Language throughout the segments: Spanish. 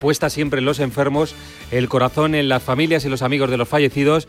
puesta siempre en los enfermos, el corazón en las familias y los amigos de los fallecidos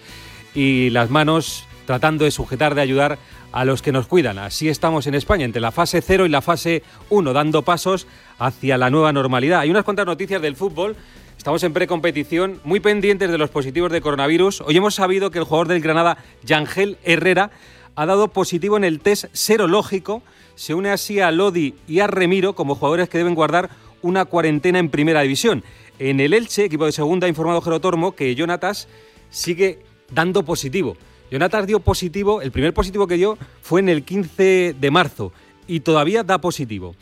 y las manos tratando de sujetar, de ayudar a los que nos cuidan. Así estamos en España, entre la fase 0 y la fase 1, dando pasos hacia la nueva normalidad. Hay unas cuantas noticias del fútbol. Estamos en precompetición, muy pendientes de los positivos de coronavirus. Hoy hemos sabido que el jugador del Granada, Yangel Herrera, ha dado positivo en el test serológico. Se une así a Lodi y a Remiro como jugadores que deben guardar una cuarentena en Primera División. En el Elche, equipo de segunda, ha informado Jero Tormo que Jonatas sigue dando positivo. Jonatas dio positivo, el primer positivo que dio fue en el 15 de marzo y todavía da positivo.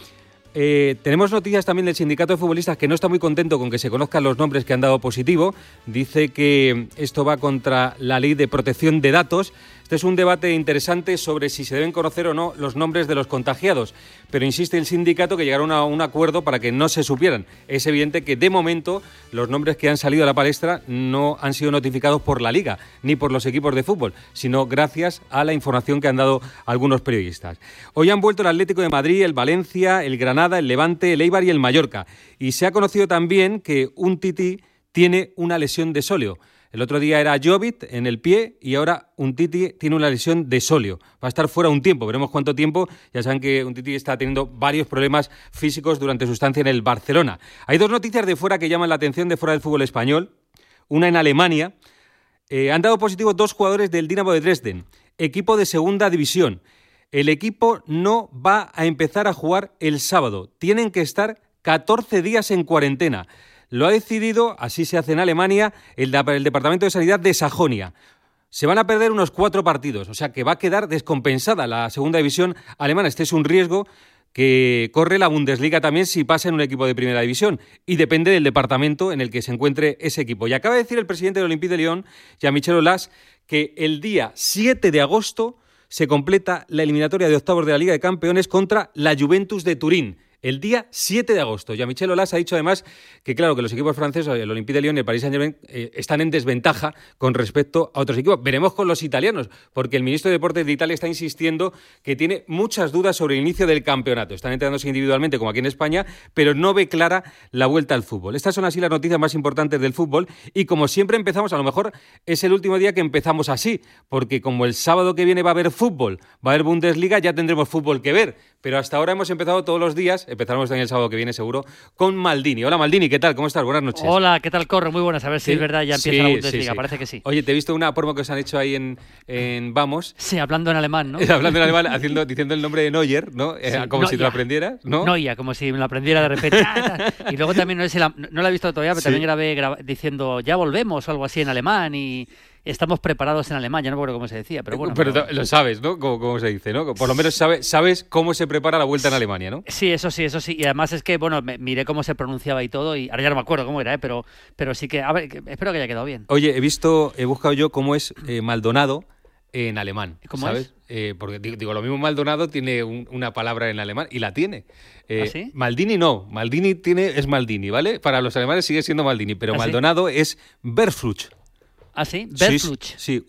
Tenemos noticias también del sindicato de futbolistas que no está muy contento con que se conozcan los nombres que han dado positivo. Dice que esto va contra la ley de protección de datos. Este es un debate interesante sobre si se deben conocer o no los nombres de los contagiados, pero insiste el sindicato que llegaron a un acuerdo para que no se supieran. Es evidente que de momento los nombres que han salido a la palestra no han sido notificados por la Liga ni por los equipos de fútbol, sino gracias a la información que han dado algunos periodistas. Hoy han vuelto el Atlético de Madrid, el Valencia, el Granada, el Levante, el Eibar y el Mallorca. Y se ha conocido también que un Titi tiene una lesión de sóleo. El otro día era Jovic en el pie y ahora Umtiti tiene una lesión de sóleo. Va a estar fuera un tiempo, veremos cuánto tiempo. Ya saben que Umtiti está teniendo varios problemas físicos durante su estancia en el Barcelona. Hay dos noticias de fuera que llaman la atención de fuera del fútbol español. Una en Alemania. Han dado positivo 2 jugadores del Dinamo de Dresden, equipo de segunda división. El equipo no va a empezar a jugar el sábado. Tienen que estar 14 días en cuarentena. Lo ha decidido, así se hace en Alemania, el Departamento de Sanidad de Sajonia. Se van a perder unos 4 partidos, o sea que va a quedar descompensada la segunda división alemana. Este es un riesgo que corre la Bundesliga también si pasa en un equipo de primera división y depende del departamento en el que se encuentre ese equipo. Y acaba de decir el presidente del Olympique de Lyon, Jean-Michel Aulas, que el día 7 de agosto se completa la eliminatoria de octavos de la Liga de Campeones contra la Juventus de Turín. El día 7 de agosto. Jean-Michel Aulas ha dicho además que, claro, que los equipos franceses, el Olympique de Lyon y el Paris Saint-Germain, están en desventaja con respecto a otros equipos. Veremos con los italianos, porque el ministro de Deportes de Italia está insistiendo que tiene muchas dudas sobre el inicio del campeonato. Están entrenándose individualmente, como aquí en España, pero no ve clara la vuelta al fútbol. Estas son así las noticias más importantes del fútbol y como siempre empezamos, a lo mejor es el último día que empezamos así, porque como el sábado que viene va a haber fútbol, va a haber Bundesliga, ya tendremos fútbol que ver. Pero hasta ahora hemos empezado todos los días, empezaremos también el sábado que viene seguro, con Maldini. Hola Maldini, ¿qué tal? ¿Cómo estás? Buenas noches. Hola, ¿qué tal, Corro? Muy buenas, a ver si es verdad, ya empieza la Bundesliga, sí. Parece que sí. Oye, te he visto una promo que os han hecho ahí en Vamos. Sí, hablando en alemán, ¿no? Hablando en alemán, diciendo el nombre de Neuer, ¿no? Sí, como si te lo aprendieras, ¿no? Neuer, como si me lo aprendiera de repente. Y luego también, no la he visto todavía, pero también grabé diciendo, ya volvemos o algo así en alemán y... Estamos preparados en alemán, ya no me acuerdo cómo se decía, pero bueno. Pero lo sabes, ¿no? ¿Cómo se dice, no? Por lo menos sabes cómo se prepara la vuelta en Alemania, ¿no? Sí, eso sí. Y además es que, bueno, miré cómo se pronunciaba y todo, y ahora ya no me acuerdo cómo era, pero sí que, a ver, espero que haya quedado bien. Oye, he buscado yo cómo es Maldonado en alemán. ¿Cómo ¿sabes? Porque digo, lo mismo Maldonado tiene una palabra en alemán, y la tiene. ¿Ah, sí? Maldini no, Maldini es Maldini, ¿vale? Para los alemanes sigue siendo Maldini, pero Maldonado es Berfluch. ¿Ah, sí? Berfluch. Sí,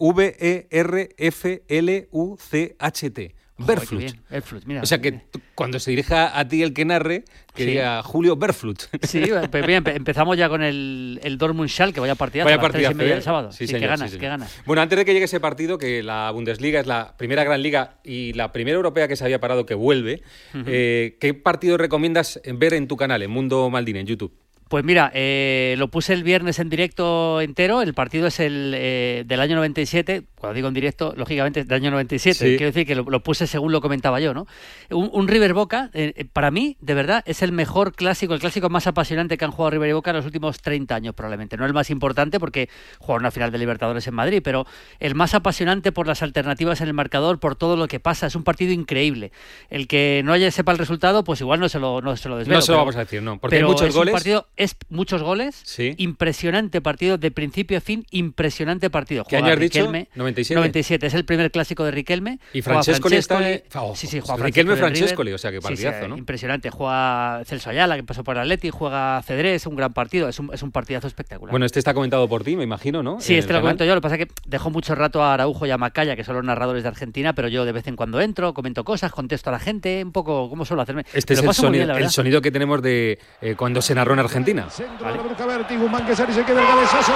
Verflucht. Berflucht. Berflucht, mira. O sea que cuando se dirija a ti el que narre, que diga Julio Berflucht. Sí, pues bien, empezamos ya con el Dortmund-Schalke, que vaya partidazo a las 3:30 del sábado. Sí, señor, que que ganas. Bueno, antes de que llegue ese partido, que la Bundesliga es la primera gran liga y la primera europea que se había parado que vuelve, ¿qué partido recomiendas ver en tu canal, en Mundo Maldini, en YouTube? Pues mira, lo puse el viernes en directo entero. El partido es el del año 97. Cuando digo en directo, lógicamente es del año 97. Sí. Quiero decir que lo puse según lo comentaba yo, ¿no? Un River Boca, para mí, de verdad, es el mejor clásico, el clásico más apasionante que han jugado River y Boca en los últimos 30 años, probablemente. No el más importante porque jugaron una final de Libertadores en Madrid, pero el más apasionante por las alternativas en el marcador, por todo lo que pasa. Es un partido increíble. El que no sepa el resultado, pues igual no se lo desvelo. No se lo vamos a decir, no. Porque hay muchos goles. Es muchos goles, sí. Impresionante partido, de principio a fin, impresionante partido. ¿Qué año has dicho? 97. 97. 97, es el primer clásico de Riquelme. Y Francescoli está... juega Riquelme Francescoli, o sea, que partidazo, ¿no? Impresionante. Juega Celso Ayala, que pasó por el Atleti, juega Cedrés, un gran partido, es un partidazo espectacular. Este está comentado por ti, me imagino, ¿no? Sí, lo comento yo, lo que pasa es que dejo mucho rato a Araujo y a Macaya, que son los narradores de Argentina, pero yo de vez en cuando entro, comento cosas, contesto a la gente, un poco como suelo hacerme. Este es el sonido que tenemos de cuando se narró en Argentina. Vale. Guzmán que sale y se queda el cabezazo.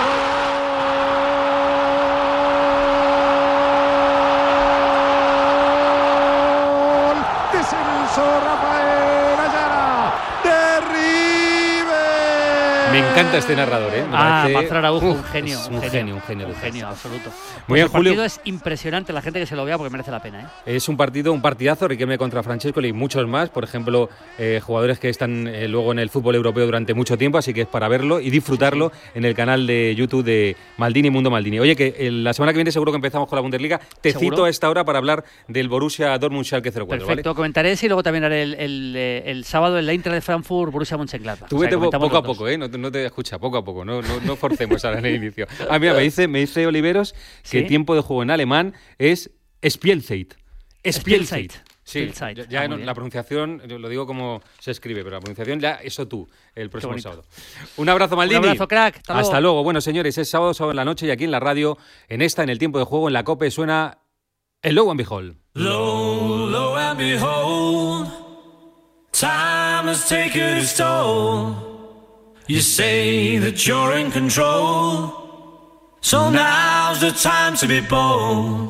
¡Gol! De Celso Rafael Ayala. ¡De River! Me encanta este narrador, ¿eh? Marcelo Araujo, un genio. Un genio absoluto. Muy bien, el partido es impresionante, la gente que se lo vea porque merece la pena, ¿eh? Es un partidazo, Riquelme contra Francescoli y muchos más, por ejemplo, jugadores que están luego en el fútbol europeo durante mucho tiempo, así que es para verlo y disfrutarlo en el canal de YouTube de Maldini, Mundo Maldini. Oye, que la semana que viene seguro que empezamos con la Bundesliga, cito a esta hora para hablar del Borussia Dortmund Schalke 04. Perfecto, ¿vale? Comentaré eso y luego también haré el sábado el Eintracht de Frankfurt, Borussia Mönchengladbach. Tú vete poco a poco, no te escucha, poco a poco, no forcemos ahora en el inicio. Mira, me dice Oliveros que el tiempo de juego en alemán es Spielzeit. Spielzeit. Sí, ya la pronunciación, lo digo como se escribe, pero la pronunciación ya eso tú, el próximo sábado. Un abrazo, Maldini. Un abrazo, crack. Hasta luego. Bueno, señores, es sábado en la noche y aquí en la radio, en el tiempo de juego, en la COPE, suena el Low and Behold. Low and behold, time has taken its toll. You say that you're in control, so now's the time to be bold.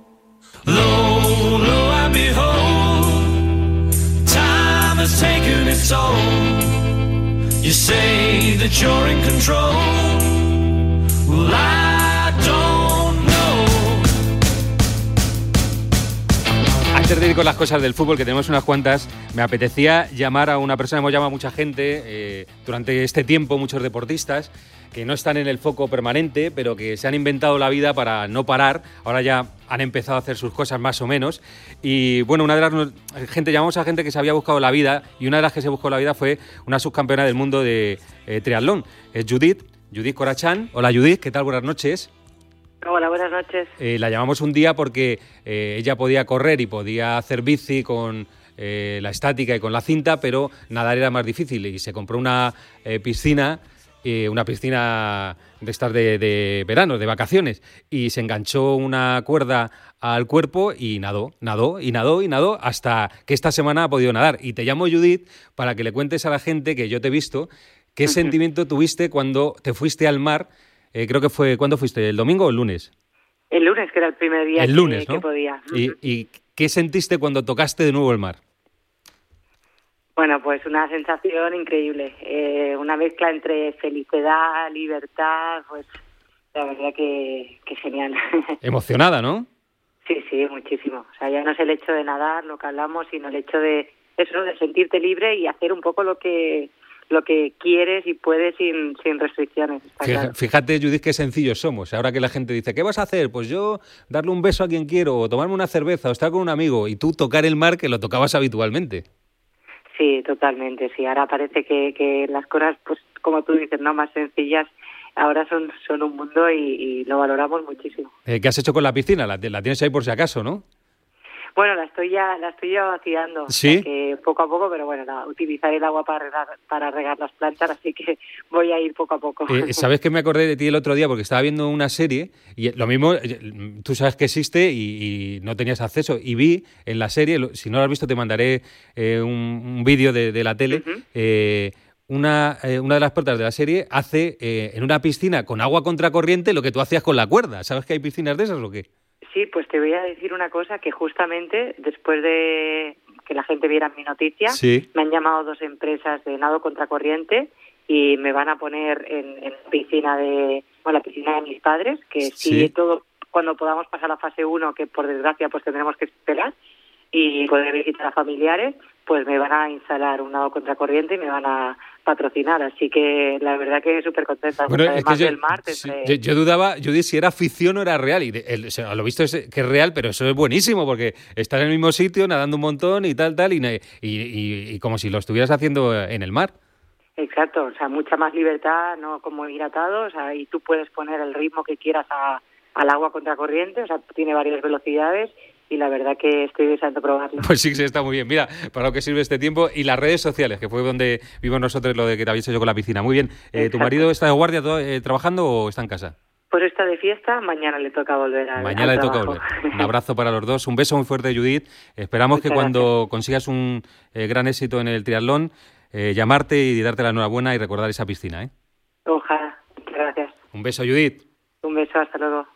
Low and behold, time has taken its toll. You say that you're in control, well, I don't know. Antes de ir con las cosas del fútbol, que tenemos unas cuantas, me apetecía llamar a una persona, hemos llamado a mucha gente durante este tiempo, muchos deportistas, que no están en el foco permanente, pero que se han inventado la vida para no parar. Ahora ya han empezado a hacer sus cosas más o menos. Y bueno, llamamos a gente que se había buscado la vida, y una de las que se buscó la vida fue una subcampeona del mundo de triatlón. Es Judith Corachán. Hola Judith, ¿qué tal? Buenas noches. Hola, buenas noches. La llamamos un día porque ella podía correr y podía hacer bici con la estática y con la cinta, pero nadar era más difícil y se compró una piscina de estas de verano, de vacaciones, y se enganchó una cuerda al cuerpo y nadó hasta que esta semana ha podido nadar. Y te llamo Judith para que le cuentes a la gente que yo te he visto qué sentimiento tuviste cuando te fuiste al mar. Creo que fue, ¿cuándo fuiste? ¿El domingo o el lunes? El lunes, que era el primer día que podía. ¿Y qué sentiste cuando tocaste de nuevo el mar? Bueno, pues una sensación increíble. Una mezcla entre felicidad, libertad, pues la verdad que genial. Emocionada, ¿no? Sí, muchísimo. O sea, ya no es el hecho de nadar, lo que hablamos, sino el hecho de eso, de sentirte libre y hacer un poco lo que quieres y puedes sin restricciones. Fíjate, Judith, qué sencillos somos. Ahora que la gente dice, ¿qué vas a hacer? Pues yo darle un beso a quien quiero, o tomarme una cerveza, o estar con un amigo, y tú tocar el mar que lo tocabas habitualmente. Sí, totalmente, sí. Ahora parece que las cosas, pues como tú dices, no más sencillas, ahora son un mundo y lo valoramos muchísimo. ¿Qué has hecho con la piscina? La tienes ahí por si acaso, ¿no? Bueno, la estoy ya vaciando. ¿Sí? O sea que poco a poco, pero bueno, utilizar el agua para regar las plantas, así que voy a ir poco a poco. ¿Sabes que me acordé de ti el otro día? Porque estaba viendo una serie, y lo mismo, tú sabes que existe y no tenías acceso, y vi en la serie, si no lo has visto te mandaré un vídeo de la tele. Una de las puertas de la serie hace en una piscina con agua contracorriente lo que tú hacías con la cuerda. ¿Sabes que hay piscinas de esas o qué? Sí, pues te voy a decir una cosa, que justamente después de que la gente viera mi noticia, me han llamado 2 empresas de nado contracorriente y me van a poner en la piscina de mis padres, que sigue todo cuando podamos pasar a la fase 1, que por desgracia pues tendremos que esperar, y poder visitar a familiares, pues me van a instalar un nado contracorriente y me van a patrocinar, así que la verdad que súper contenta. Bueno, además del mar. Yo dudaba, si era ficción o era real, y lo visto es que es real, pero eso es buenísimo, porque estar en el mismo sitio, nadando un montón y tal, y como si lo estuvieras haciendo en el mar. Exacto, o sea, mucha más libertad, no como ir atado, o sea, y tú puedes poner el ritmo que quieras a al agua contracorriente, o sea, tiene varias velocidades y la verdad que estoy deseando probarlo. Pues sí, está muy bien. Mira, para lo que sirve este tiempo. Y las redes sociales, que fue donde vimos nosotros lo de que te habéis hecho con la piscina. Muy bien. ¿Tu marido está de guardia trabajando o está en casa? Pues está de fiesta, mañana le toca volver al Mañana le trabajo. toca volver. Un abrazo para los dos. Un beso muy fuerte, Judith. Esperamos que cuando consigas un gran éxito en el triatlón, llamarte y darte la enhorabuena y recordar esa piscina, ¿eh? Ojalá. Muchas gracias. Un beso, Judith. Un beso, hasta luego.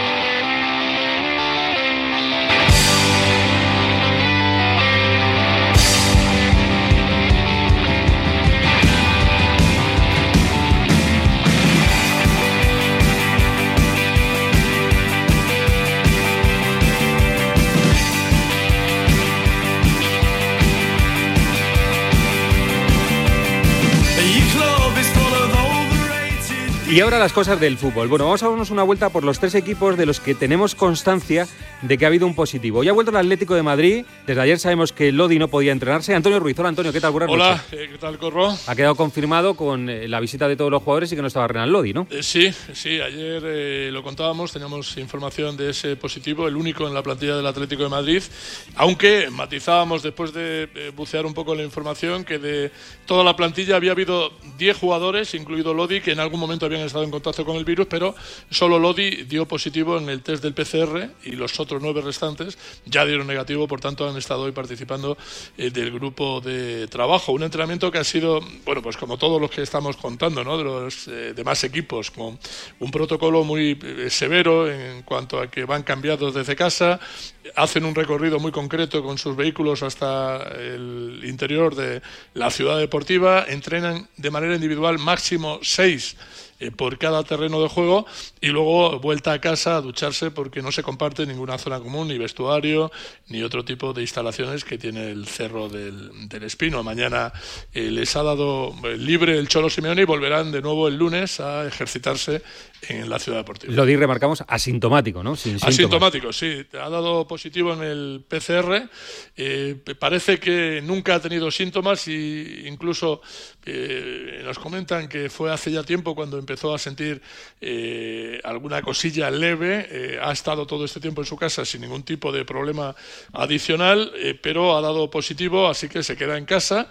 Y ahora las cosas del fútbol. Bueno, vamos a darnos una vuelta por los 3 equipos de los que tenemos constancia de que ha habido un positivo. Hoy ha vuelto el Atlético de Madrid. Desde ayer sabemos que Lodi no podía entrenarse. Antonio Ruiz. Hola, Antonio. ¿Qué tal? Buenas noches. Hola, ¿qué tal, Corro? Ha quedado confirmado con la visita de todos los jugadores y que no estaba Renan Lodi, ¿no? Sí. Ayer lo contábamos. Teníamos información de ese positivo, el único en la plantilla del Atlético de Madrid. Aunque matizábamos después de bucear un poco la información que de toda la plantilla había habido 10 jugadores, incluido Lodi, que en algún momento habían estado en contacto con el virus, pero solo Lodi dio positivo en el test del PCR y los otros 9 restantes ya dieron negativo, por tanto han estado hoy participando del grupo de trabajo. Un entrenamiento que ha sido, bueno, pues como todos los que estamos contando, ¿no?, de los demás equipos, con un protocolo muy severo en cuanto a que van cambiados desde casa, hacen un recorrido muy concreto con sus vehículos hasta el interior de la ciudad deportiva, entrenan de manera individual máximo 6 por cada terreno de juego y luego vuelta a casa a ducharse porque no se comparte ninguna zona común, ni vestuario, ni otro tipo de instalaciones que tiene el Cerro del Espino. Mañana les ha dado libre el Cholo Simeone y volverán de nuevo el lunes a ejercitarse en la ciudad deportiva. Lo remarcamos, asintomático, ¿no? Sin asintomático, sí. Ha dado positivo en el PCR. Parece que nunca ha tenido síntomas y incluso nos comentan que fue hace ya tiempo cuando empezó a sentir alguna cosilla leve. Ha estado todo este tiempo en su casa sin ningún tipo de problema adicional, pero ha dado positivo, así que se queda en casa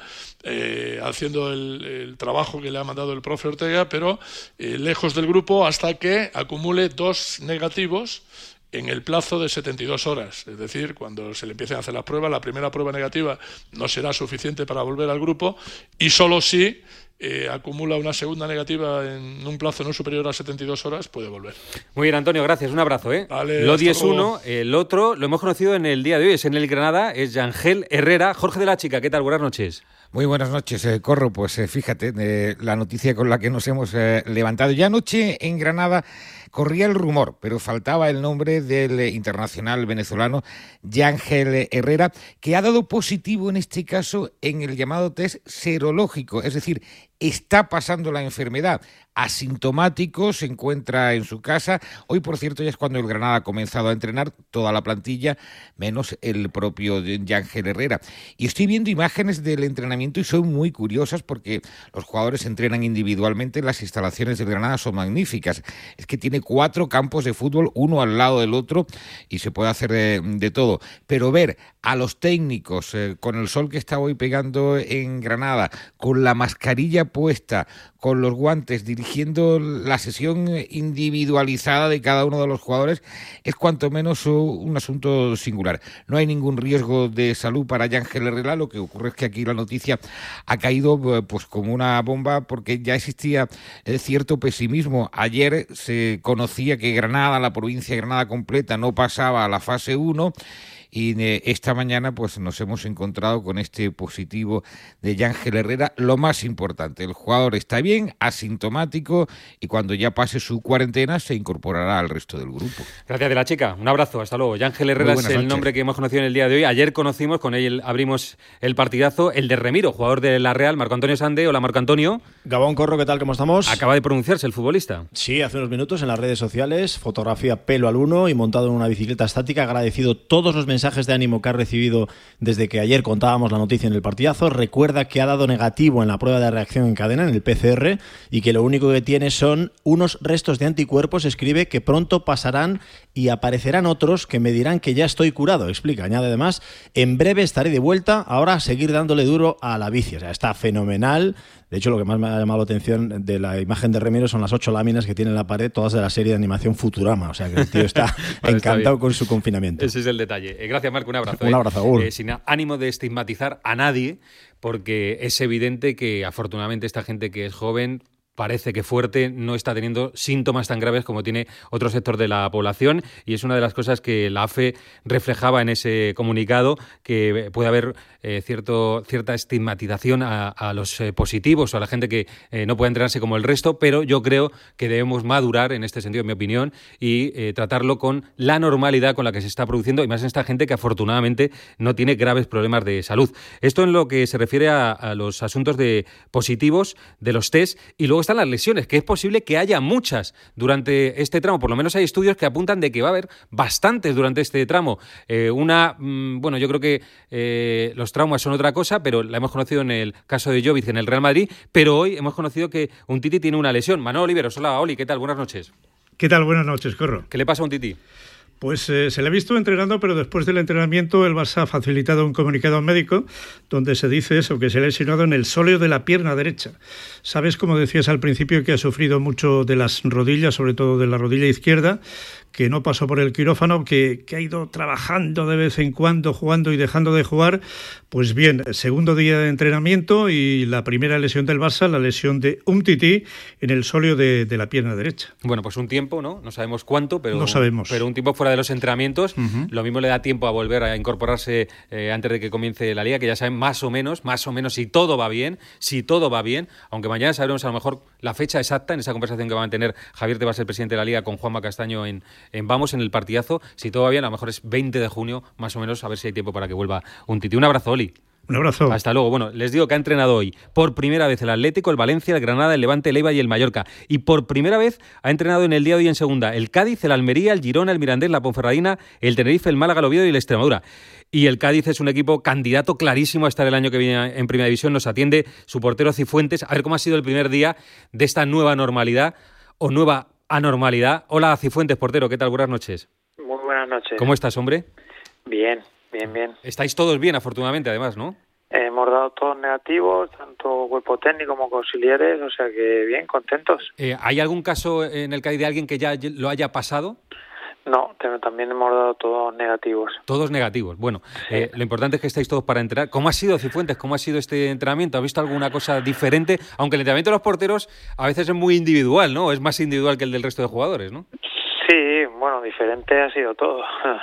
haciendo el trabajo que le ha mandado el profe Ortega, pero lejos del grupo hasta que acumule 2 negativos en el plazo de 72 horas. Es decir, cuando se le empiecen a hacer las pruebas, la primera prueba negativa no será suficiente para volver al grupo y solo si acumula una segunda negativa en un plazo no superior a 72 horas, puede volver. Muy bien, Antonio, gracias. Un abrazo. Vale, Lodi es uno, el otro lo hemos conocido en el día de hoy, es en el Granada, es Yangel Herrera. Jorge de la Chica, ¿qué tal? Buenas noches. Muy buenas noches, Corro. Pues fíjate, la noticia con la que nos hemos levantado. Ya anoche en Granada corría el rumor, pero faltaba el nombre del internacional venezolano Yangel Herrera, que ha dado positivo en este caso en el llamado test serológico, es decir, está pasando la enfermedad, asintomático, se encuentra en su casa. Hoy, por cierto, ya es cuando el Granada ha comenzado a entrenar, toda la plantilla, menos el propio Yangel Herrera. Y estoy viendo imágenes del entrenamiento y son muy curiosas porque los jugadores entrenan individualmente. Las instalaciones del Granada son magníficas. Es que tiene 4 campos de fútbol, uno al lado del otro, y se puede hacer de todo. Pero ver a los técnicos con el sol que está hoy pegando en Granada, con la mascarilla puesta, con los guantes, dirigiendo la sesión individualizada de cada uno de los jugadores, es cuanto menos un asunto singular. No hay ningún riesgo de salud para Yangel Herrera. Lo que ocurre es que aquí la noticia ha caído pues como una bomba, porque ya existía cierto pesimismo. Ayer se conocía que Granada, la provincia de Granada completa, no pasaba a la fase 1. Y esta mañana pues nos hemos encontrado con este positivo de Yangel Herrera. Lo más importante, el jugador está bien, asintomático, y cuando ya pase su cuarentena se incorporará al resto del grupo. Gracias, de la Chica. Un abrazo, hasta luego. Yangel Herrera es el nombre que hemos conocido en el día de hoy. Ayer conocimos, con él abrimos el partidazo, el de Remiro, jugador de la Real, Marco Antonio Sande. Hola, Marco Antonio. Gabón, Corro, ¿qué tal? ¿Cómo estamos? Acaba de pronunciarse el futbolista. Sí, hace unos minutos en las redes sociales, fotografía pelo al uno y montado en una bicicleta estática, agradecido todos los mensajes mensajes de ánimo que ha recibido desde que ayer contábamos la noticia en el partidazo. Recuerda que ha dado negativo en la prueba de reacción en cadena, en el PCR, y que lo único que tiene son unos restos de anticuerpos. Escribe que pronto pasarán y aparecerán otros que me dirán que ya estoy curado. Explica, añade además, en breve estaré de vuelta, ahora a seguir dándole duro a la bici. O sea, está fenomenal. De hecho, lo que más me ha llamado la atención de la imagen de Remiro son las 8 láminas que tiene en la pared, todas de la serie de animación Futurama. O sea, que el tío está encantado con su confinamiento. Ese es el detalle. Gracias, Marco. Un abrazo. Un abrazo, Agur. Sin ánimo de estigmatizar a nadie, porque es evidente que, afortunadamente, esta gente que es joven parece que fuerte no está teniendo síntomas tan graves como tiene otro sector de la población, y es una de las cosas que la AFE reflejaba en ese comunicado, que puede haber cierta estigmatización a los positivos o a la gente que no puede entrenarse como el resto, pero yo creo que debemos madurar en este sentido, en mi opinión, y tratarlo con la normalidad con la que se está produciendo, y más en esta gente que afortunadamente no tiene graves problemas de salud. Esto en lo que se refiere a los asuntos de positivos, de los test, y luego están las lesiones, que es posible que haya muchas durante este tramo. Por lo menos hay estudios que apuntan de que va a haber bastantes durante este tramo. Bueno, yo creo que los traumas son otra cosa, pero la hemos conocido en el caso de Jovic en el Real Madrid, pero hoy hemos conocido que Umtiti tiene una lesión. Manuel Oliveros, hola, Oli, ¿qué tal? Buenas noches. ¿Qué tal? Buenas noches, Corro. ¿Qué le pasa a Umtiti? Pues se le ha visto entrenando, pero después del entrenamiento el Barça ha facilitado un comunicado médico donde se dice eso, que se le ha lesionado en el sóleo de la pierna derecha. Sabes, como decías al principio, que ha sufrido mucho de las rodillas, sobre todo de la rodilla izquierda, que no pasó por el quirófano, que ha ido trabajando de vez en cuando, jugando y dejando de jugar. Pues bien, segundo día de entrenamiento y la primera lesión del Barça, la lesión de Umtiti en el sóleo de la pierna derecha. Bueno, pues un tiempo, ¿no? No sabemos cuánto, pero, no sabemos. Pero un tiempo fuera de los entrenamientos. Lo mismo le da tiempo a volver a incorporarse antes de que comience la Liga, que ya saben más o menos, si todo va bien, aunque mañana sabremos a lo mejor la fecha exacta en esa conversación que va a mantener Javier Tebas, el presidente de la Liga, con Juanma Castaño en el partidazo. Si todo va bien, a lo mejor es 20 de junio, más o menos, a ver si hay tiempo para que vuelva Umtiti. Un abrazo, Oli. Un abrazo. Hasta luego. Bueno, les digo que ha entrenado hoy por primera vez el Atlético, el Valencia, el Granada, el Levante, el Eibar y el Mallorca. Y por primera vez ha entrenado en el día de hoy en segunda el Cádiz, el Almería, el Girona, el Mirandés, la Ponferradina, el Tenerife, el Málaga, el Oviedo y el Extremadura. Y el Cádiz es un equipo candidato clarísimo a estar el año que viene en Primera División. Nos atiende su portero Cifuentes. A ver cómo ha sido el primer día de esta nueva normalidad o nueva anormalidad. Hola, Cifuentes, portero. ¿Qué tal? Buenas noches. Muy buenas noches. ¿Cómo estás, hombre? Bien. Estáis todos bien, afortunadamente, además, ¿no? Hemos dado todos negativos, tanto cuerpo técnico como auxiliares, o sea que bien, contentos. ¿Hay algún caso en el Cádiz de alguien que ya lo haya pasado? No, también hemos dado todos negativos. Todos negativos. Bueno, sí. Lo importante es que estáis todos para entrenar. ¿Cómo ha sido, Cifuentes? ¿Cómo ha sido este entrenamiento? ¿Has visto alguna cosa diferente? Aunque el entrenamiento de los porteros a veces es muy individual, ¿no? Es más individual que el del resto de jugadores, ¿no? Sí, bueno, diferente ha sido todo.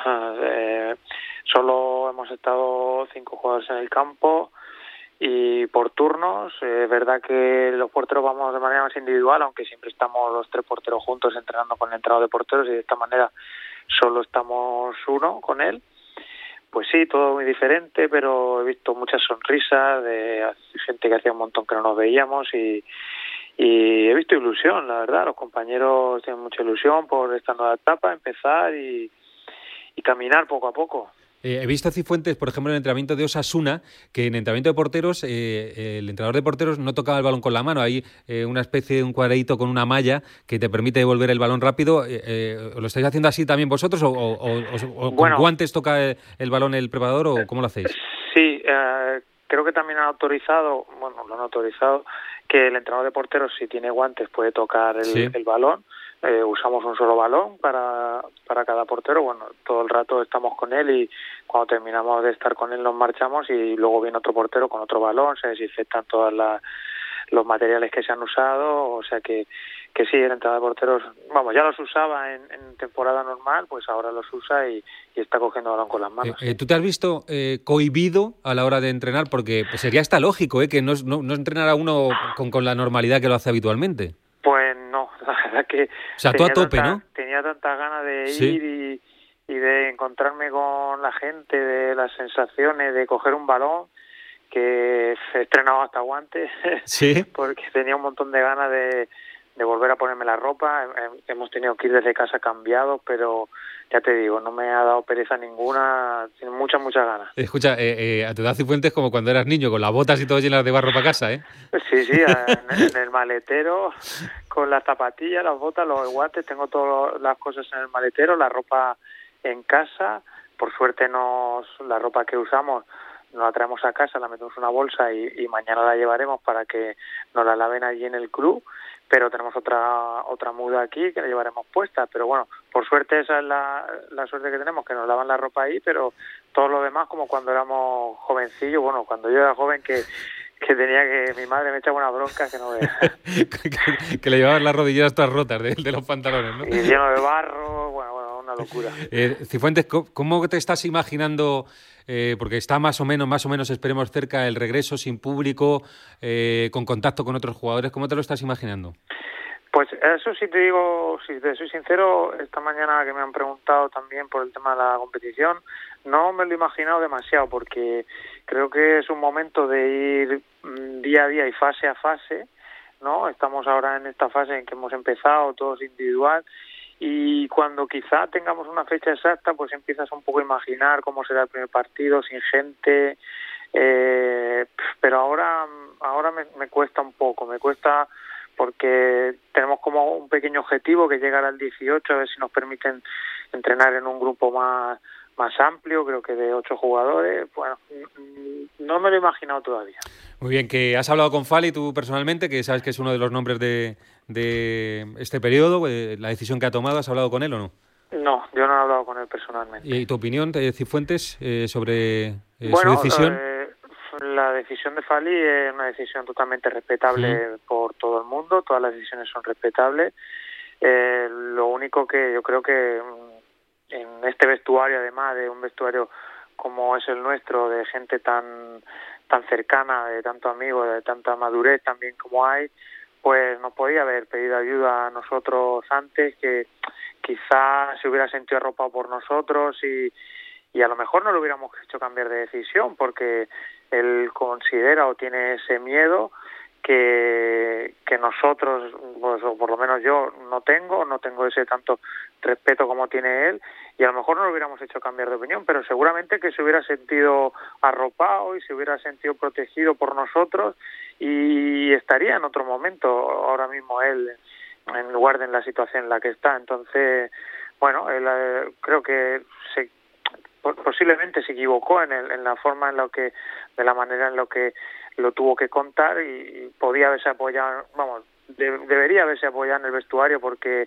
Solo hemos estado 5 jugadores en el campo y por turnos. Es verdad que los porteros vamos de manera más individual, aunque siempre estamos los 3 porteros juntos entrenando con el entrenador de porteros, y de esta manera solo estamos uno con él. Pues sí, todo muy diferente, pero he visto muchas sonrisas de gente que hacía un montón que no nos veíamos y he visto ilusión, la verdad. Los compañeros tienen mucha ilusión por esta nueva etapa, empezar y caminar poco a poco. He visto a Cifuentes, por ejemplo, en el entrenamiento de Osasuna, que en el entrenamiento de porteros, el entrenador de porteros no tocaba el balón con la mano. Hay una especie de un cuadradito con una malla que te permite devolver el balón rápido. ¿Lo estáis haciendo así también vosotros o bueno, con guantes toca el balón el preparador o cómo lo hacéis? Sí, creo que también lo han autorizado que el entrenador de porteros, si tiene guantes, puede tocar el balón. Usamos un solo balón para cada portero. Bueno, todo el rato estamos con él y cuando terminamos de estar con él nos marchamos y luego viene otro portero con otro balón, se desinfectan todos los materiales que se han usado, o sea que sí, el entrenador de porteros, vamos, ya los usaba en temporada normal, pues ahora los usa y está cogiendo balón con las manos. ¿Tú te has visto cohibido a la hora de entrenar? Porque pues sería hasta lógico que no entrenara uno con la normalidad que lo hace habitualmente. Pues no, la verdad que... O sea, tú a tope, ¿no? Tenía tantas ganas de ir y de encontrarme con la gente, de las sensaciones, de coger un balón, que he estrenado hasta guantes, ¿sí? Porque tenía un montón de ganas de volver a ponerme la ropa. Hemos tenido que ir desde casa cambiados, pero ya te digo, no me ha dado pereza ninguna, tengo muchas ganas. Escucha, a tu edad, Cifuentes, como cuando eras niño, con las botas y todo llenas de barro para casa, ¿eh? Sí, en el maletero, con las zapatillas, las botas, los guantes, tengo todas las cosas en el maletero, la ropa en casa. Por suerte la ropa que usamos nos la traemos a casa, la metemos en una bolsa y mañana la llevaremos para que nos la laven allí en el club, pero tenemos otra muda aquí que la llevaremos puesta, pero bueno, por suerte esa es la suerte que tenemos, que nos lavan la ropa ahí, pero todo lo demás como cuando éramos jovencillos, bueno, cuando yo era joven que tenía que mi madre me echaba una bronca que no veía. que le llevaban las rodilleras todas rotas de los pantalones, ¿no? Y lleno de barro, bueno, una locura. Cifuentes, ¿cómo te estás imaginando, porque está más o menos, esperemos, cerca el regreso sin público, con contacto con otros jugadores, ¿cómo te lo estás imaginando? Pues eso sí te digo, si te soy sincero, esta mañana que me han preguntado también por el tema de la competición, no me lo he imaginado demasiado porque creo que es un momento de ir día a día y fase a fase, ¿no? Estamos ahora en esta fase en que hemos empezado todos individual y cuando quizá tengamos una fecha exacta, pues empiezas un poco a imaginar cómo será el primer partido sin gente, pero ahora me cuesta un poco, porque tenemos como un pequeño objetivo que es llegar al 18, a ver si nos permiten entrenar en un grupo más amplio, creo que de 8 jugadores. Bueno, no me lo he imaginado todavía. Muy bien, que has hablado con Fali tú personalmente, que sabes que es uno de los nombres de este periodo, la decisión que ha tomado, ¿has hablado con él o no? No, yo no he hablado con él personalmente. ¿Y tu opinión, Cifuentes, sobre su decisión? La decisión de Fali es una decisión totalmente respetable por todo el mundo, todas las decisiones son respetables. Lo único que yo creo que en este vestuario, además de un vestuario como es el nuestro, de gente tan cercana, de tanto amigos, de tanta madurez también como hay, pues nos podía haber pedido ayuda a nosotros antes, que quizás se hubiera sentido arropado por nosotros y a lo mejor no lo hubiéramos hecho cambiar de decisión, porque él considera o tiene ese miedo que nosotros, pues, o por lo menos yo no tengo ese tanto respeto como tiene él, y a lo mejor no lo hubiéramos hecho cambiar de opinión, pero seguramente que se hubiera sentido arropado y se hubiera sentido protegido por nosotros y estaría en otro momento ahora mismo él, en lugar de en la situación en la que está. Entonces, bueno, él, creo que posiblemente se equivocó en la forma en la que, de la manera en la que lo tuvo que contar, y podía haberse apoyado, debería haberse apoyado en el vestuario, porque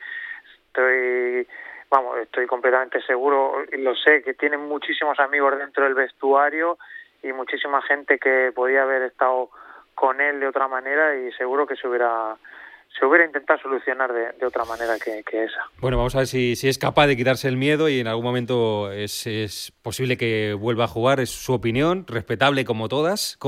estoy completamente seguro y lo sé, que tienen muchísimos amigos dentro del vestuario y muchísima gente que podía haber estado con él de otra manera, y seguro que se hubiera intentado solucionar de otra manera que esa. Bueno, vamos a ver si es capaz de quitarse el miedo, y en algún momento es posible que vuelva a jugar. Es su opinión, respetable como todas,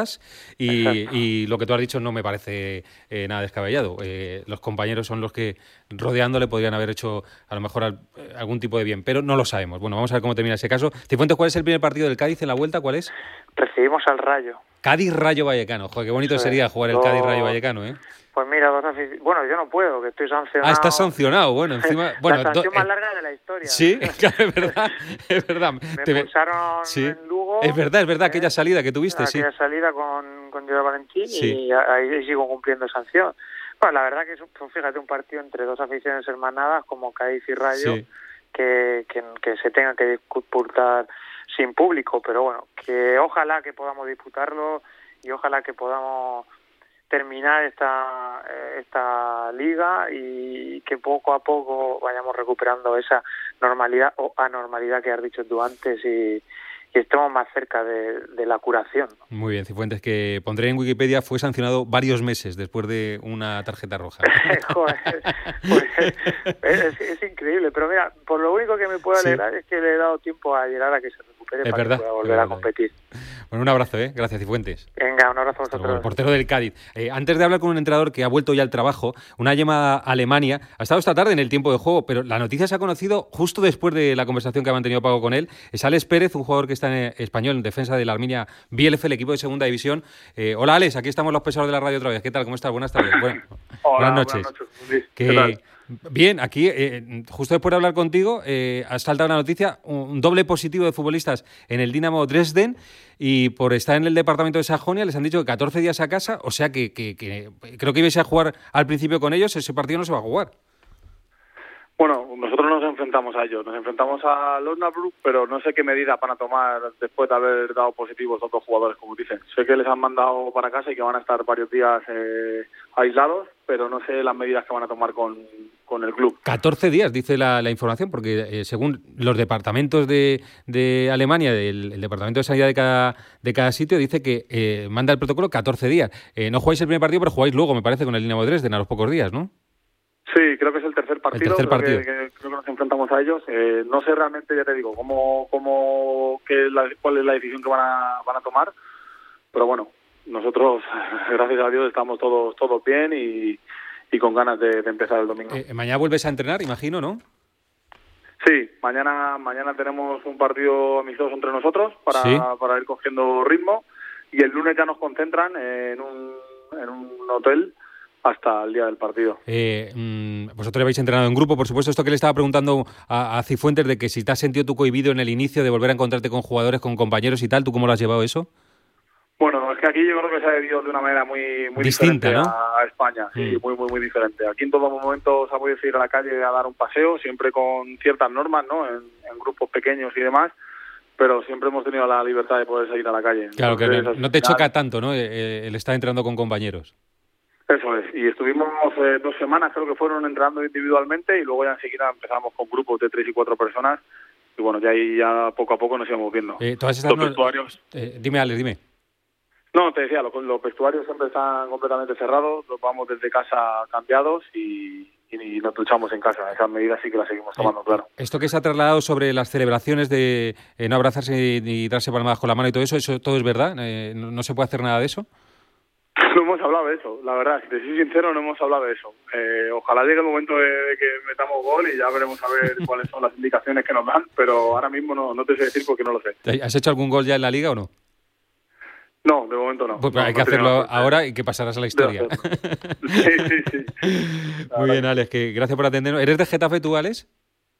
y lo que tú has dicho no me parece nada descabellado. Los compañeros son los que, rodeándole, podrían haber hecho a lo mejor algún tipo de bien, pero no lo sabemos. Bueno, vamos a ver cómo termina ese caso. Cifuentes, ¿cuál es el primer partido del Cádiz en la vuelta? ¿Cuál es? Recibimos al Rayo. Cádiz-Rayo Vallecano. Joder, qué bonito sería jugar el Cádiz-Rayo Vallecano, ¿eh? Pues mira, bueno, yo no puedo, que estoy sancionado. Ah, estás sancionado, bueno, encima... la sanción más larga de la historia. Sí, claro, es verdad. Me expulsaron en Lugo. Es verdad, aquella salida que tuviste, aquella salida con Gerard Valentín, y ahí sigo cumpliendo sanción. Bueno, la verdad que es, fíjate, un partido entre dos aficiones hermanadas como Cádiz y Rayo, que se tenga que disputar sin público, pero bueno, que ojalá que podamos disputarlo y ojalá que podamos terminar esta liga y que poco a poco vayamos recuperando esa normalidad o anormalidad que has dicho tú antes, y estemos más cerca de la curación. Muy bien, Cifuentes, que pondré en Wikipedia, fue sancionado varios meses después de una tarjeta roja. Joder, pues es increíble, pero mira, por lo único que me puedo alegrar es que le he dado tiempo a Gerard a que se recupere para que pueda volver a competir. Bueno, un abrazo, gracias, Cifuentes. Venga, un abrazo a vosotros. El portero del Cádiz. Antes de hablar con un entrenador que ha vuelto ya al trabajo, una llamada a Alemania, ha estado esta tarde en el tiempo de juego, pero la noticia se ha conocido justo después de la conversación que ha mantenido Paco con él. Es Alex Pérez, un jugador que futbolista español en defensa de la Arminia Bielefeld, el equipo de segunda división. Hola, Alex, aquí estamos los pesados de la radio otra vez. ¿Qué tal? ¿Cómo estás? Buenas tardes. Hola, buenas noches. ¿Qué tal? Bien, aquí, justo después de hablar contigo, has saltado una noticia, un doble positivo de futbolistas en el Dinamo Dresden, y por estar en el departamento de Sajonia les han dicho que 14 días a casa, o sea que creo que ibais a jugar al principio con ellos, ese partido no se va a jugar. Bueno, nosotros nos enfrentamos a ellos, nos enfrentamos a Osnabrück, pero no sé qué medidas van a tomar después de haber dado positivos otros jugadores, como dicen. Sé que les han mandado para casa y que van a estar varios días aislados, pero no sé las medidas que van a tomar con el club. 14 días, dice la información, porque según los departamentos de Alemania, el departamento de sanidad de cada sitio, dice que manda el protocolo 14 días. No jugáis el primer partido, pero jugáis luego, me parece, con el Dinamo Dresden a los pocos días, ¿no? Sí, creo que es el tercer partido. Creo que nos enfrentamos a ellos. No sé realmente, ya te digo, cuál es la decisión que van a tomar, pero bueno, nosotros, gracias a Dios, estamos todos bien y con ganas de empezar el domingo. Mañana vuelves a entrenar, imagino, ¿no? Sí, mañana tenemos un partido amistoso entre nosotros para ir cogiendo ritmo, y el lunes ya nos concentran en un hotel hasta el día del partido. Vosotros habéis entrenado en grupo, por supuesto. Esto que le estaba preguntando a Cifuentes, de que si te has sentido tú cohibido en el inicio de volver a encontrarte con jugadores, con compañeros y tal, ¿tú cómo lo has llevado eso? Bueno, es que aquí yo creo que se ha vivido de una manera muy distinta, diferente, ¿no? a España, sí, muy diferente. Aquí en todo momento se ha podido ir a la calle a dar un paseo, siempre con ciertas normas, ¿no? En grupos pequeños y demás, pero siempre hemos tenido la libertad de poder salir a la calle. Claro, entonces, que no te choca tanto, ¿no? El estar entrenando con compañeros. Eso es, y estuvimos 2 semanas, creo que fueron, entrenando individualmente, y luego ya enseguida empezamos con grupos de 3 y 4 personas, y bueno, ya ahí poco a poco nos íbamos viendo. Todas estas los vestuarios... Dime, Alex, dime. No, te decía, los vestuarios siempre están completamente cerrados, los vamos desde casa cambiados y nos duchamos en casa. Esas medidas sí que las seguimos tomando, claro. Esto que se ha trasladado sobre las celebraciones de no abrazarse ni darse palmadas con la mano y todo eso todo es verdad, ¿no se puede hacer nada de eso? No hemos hablado de eso, la verdad, si te soy sincero, no hemos hablado de eso. Ojalá llegue el momento de que metamos gol y ya veremos a ver cuáles son las indicaciones que nos dan, pero ahora mismo no te sé decir porque no lo sé. ¿Has hecho algún gol ya en la Liga o no? No, de momento no. Pues hay que hacerlo ahora y que pasarás a la historia. Sí. Muy bien, Alex, gracias por atendernos. ¿Eres de Getafe tú, Alex?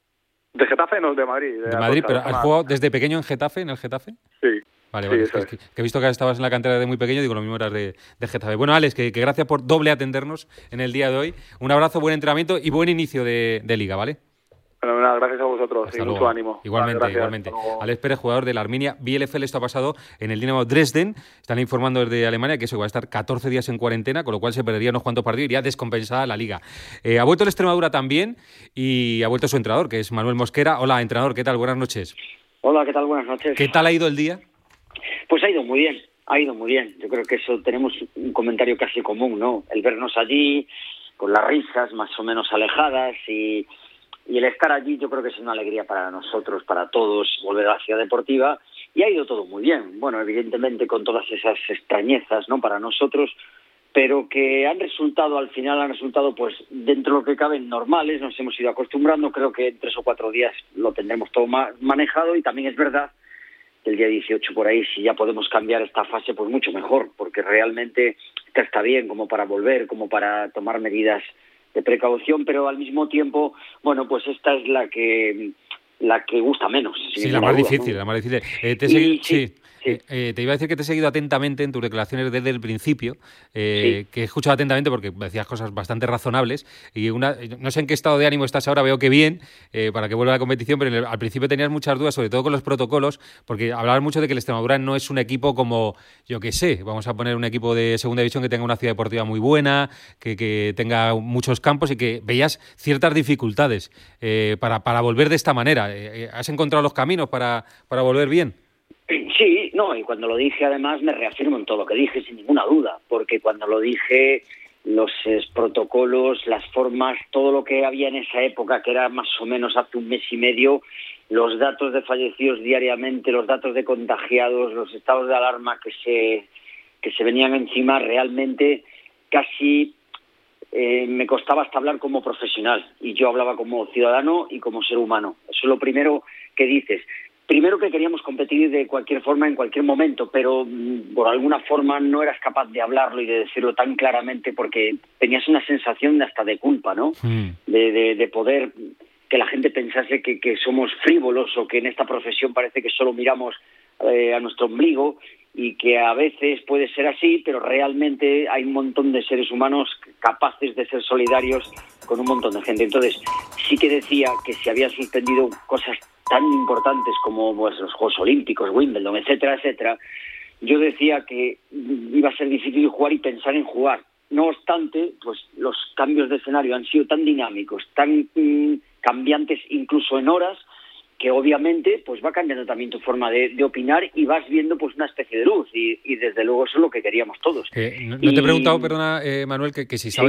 De Getafe no, de Madrid. De Madrid, pero ¿has jugado desde pequeño en Getafe, en el Getafe? Sí. Vale, es que he visto que estabas en la cantera de muy pequeño, digo, lo mismo eras de Getafe. Bueno, Alex, que gracias por doble atendernos en el día de hoy. Un abrazo, buen entrenamiento y buen inicio de Liga, ¿vale? Bueno, gracias a vosotros y mucho ánimo. Igualmente. Alex Pérez, jugador de la Arminia Bielefeld, esto ha pasado en el Dinamo Dresden. Están informando desde Alemania que eso va a estar 14 días en cuarentena, con lo cual se perdería unos cuantos partidos y iría descompensada la Liga. Ha vuelto el Extremadura también y ha vuelto su entrenador, que es Manuel Mosquera. Hola, entrenador, ¿qué tal? Buenas noches. Hola, ¿qué tal? Buenas noches. ¿Qué tal ha ido el día? Pues ha ido muy bien. Yo creo que eso tenemos un comentario casi común, ¿no? El vernos allí, con las risas más o menos alejadas y el estar allí, yo creo que es una alegría para nosotros, para todos, volver a la ciudad deportiva, y ha ido todo muy bien. Bueno, evidentemente con todas esas extrañezas, ¿no?, para nosotros, pero que al final han resultado, pues, dentro de lo que caben, normales. Nos hemos ido acostumbrando. Creo que en 3 o 4 días lo tendremos todo manejado, y también es verdad que el día 18 por ahí, si ya podemos cambiar esta fase, pues mucho mejor, porque realmente está bien como para volver, como para tomar medidas de precaución, pero al mismo tiempo, bueno, pues esta es la que gusta menos. Sí, la más difícil, ¿no? La más difícil. Te iba a decir que te he seguido atentamente en tus declaraciones desde el principio, que he escuchado atentamente porque decías cosas bastante razonables, y no sé en qué estado de ánimo estás ahora, veo que bien, para que vuelva a la competición, pero al principio tenías muchas dudas, sobre todo con los protocolos, porque hablabas mucho de que el Extremadura no es un equipo como, yo qué sé, vamos a poner un equipo de segunda división que tenga una ciudad deportiva muy buena, que tenga muchos campos, y que veías ciertas dificultades para volver de esta manera. ¿Has encontrado los caminos para volver bien? Sí, no, y cuando lo dije, además, me reafirmo en todo lo que dije, sin ninguna duda, porque cuando lo dije, los protocolos, las formas, todo lo que había en esa época, que era más o menos hace un mes y medio, los datos de fallecidos diariamente, los datos de contagiados, los estados de alarma que se venían encima, realmente casi me costaba hasta hablar como profesional, y yo hablaba como ciudadano y como ser humano. Eso es lo primero que dices. primero que queríamos competir de cualquier forma, en cualquier momento, pero por alguna forma no eras capaz de hablarlo y de decirlo tan claramente porque tenías una sensación hasta de culpa, ¿no? De poder que la gente pensase que somos frívolos o que en esta profesión parece que solo miramos a nuestro ombligo, y que a veces puede ser así, pero realmente hay un montón de seres humanos capaces de ser solidarios con un montón de gente. Entonces, sí que decía que se habían suspendido cosas tan importantes como pues, los Juegos Olímpicos, Wimbledon, etcétera, etcétera. Yo decía que iba a ser difícil jugar y pensar en jugar. No obstante, pues los cambios de escenario han sido tan dinámicos, tan cambiantes incluso en horas, que obviamente pues va cambiando también tu forma de opinar y vas viendo pues una especie de luz y desde luego eso es lo que queríamos todos. No te he preguntado, perdona Manuel, que si sabes